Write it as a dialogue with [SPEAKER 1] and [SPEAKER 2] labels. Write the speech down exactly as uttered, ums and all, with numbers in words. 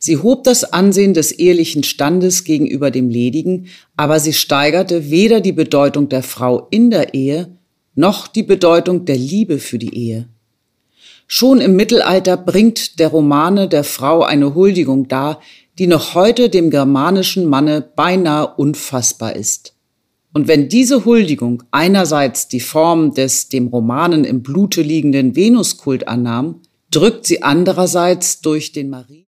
[SPEAKER 1] Sie hob das Ansehen des ehelichen Standes gegenüber dem Ledigen, aber sie steigerte weder die Bedeutung der Frau in der Ehe, noch die Bedeutung der Liebe für die Ehe. Schon im Mittelalter bringt der Romane der Frau eine Huldigung dar, die noch heute dem germanischen Manne beinahe unfassbar ist. Und wenn diese Huldigung einerseits die Form des dem Romanen im Blute liegenden Venuskult annahm, drückt sie andererseits durch den Marie